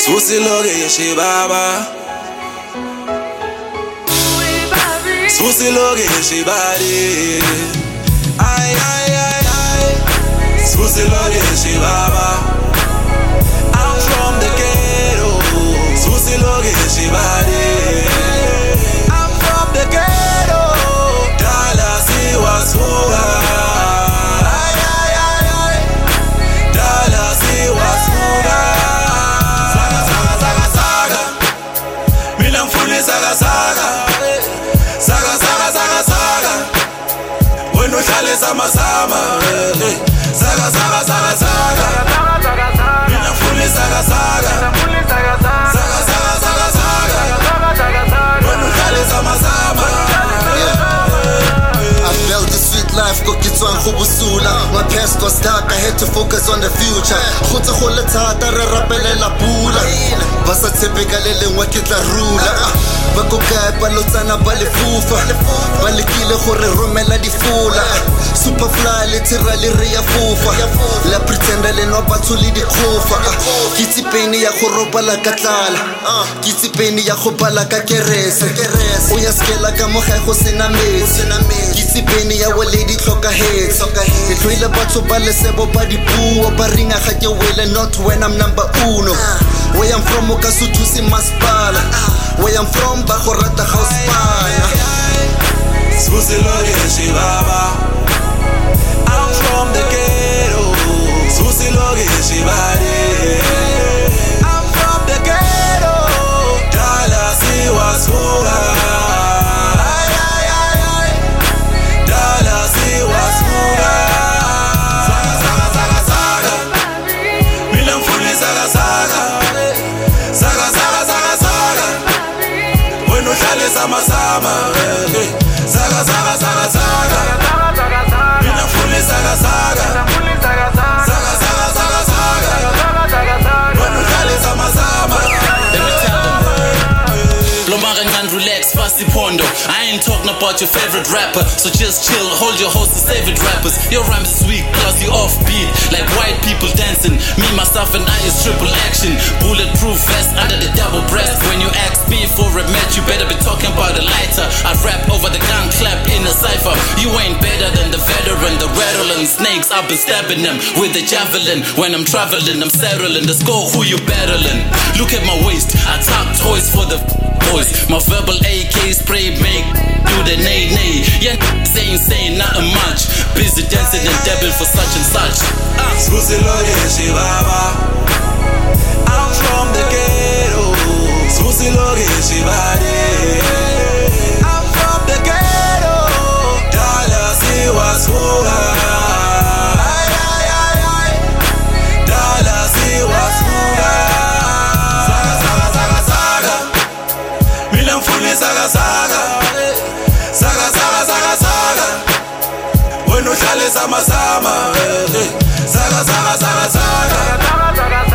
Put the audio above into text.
Susi loge shibaba, Susi loge shibari. Ay ay ay ay, Susi loge shibaba. I'm from the ghetto, Susi loge shibari. I'm from the ghetto, Dallas iwasuga. Ay ay ay ay, Dallas iwasuga. Saga saga, saga saga saga. When we shall sama sama. Saga saga saga saga. Mina fully saga saga. Saga saga saga saga. When we shall sama sama. I felt the sweet life, go get on Hubusula. My past was dark, I had to focus on the future. Khutsa khole thata re rapelela pula. Basa typically le wa kitla rula. Ba go kae ba lotsana ba lefufa. Ba lekile gore romela difula. Superfly literally re ya fufa. La pretend le no batho le dikhofa. Kitsi peni ya go robala ka tlala. Kitsi peni ya go bala ka kerese. O ya skela ka moga go sena metsi. Kitsi peni ya wa lady tlhoka heads. Ke tlhoile batho ba lesebo ba dipuo ba ringa ga ke wele not when I'm number uno. Where I'm from Okasuthu si masipala. Where I'm from Bahorata house fire. Susi loge shibaba. I'm from the ghetto, Susi loge shibari. I'm from the ghetto, Dallas iwasuga. Ay ay ay ay, Dallas iwasuga. Saga saga saga saga. Mina mfuni saga saga. Saga saga saga saga. When we shall sama sama. Saga saga saga saga. Mina fully saga saga. Saga saga saga saga. When we shall sama sama. Blomaren and relax, Fasti Pondo. I ain't talking about your favorite rapper, so just chill, hold your horses, favorite rappers. Your rhymes is weak, plus you offbeat, like white people dancing. Me, myself, and I is triple action. Bulletproof vest under the double breast. When you ask me for a match, you better be talking about a lighter. I rap over the gun clap in a cipher. You ain't better than the veteran, the rattling snakes. I've been stabbing them with the javelin. When I'm traveling, I'm settling the score. Who you battling? Look at my waist, I top toys for the boys. My verbal AK spray make do the nay. Yeah, saying nothing much. Busy dancing and dabbing for such and such. Susi loge shibaba. I'm from the ghetto, Susi loge shibari. I'm from the ghetto, Dallas iwasuga. Ay ay ay ay, Dallas iwasuga. Saga saga saga saga. Mina mfuni saga saga. Saga saga saga saga. When we shall sama sama. Saga saga saga saga.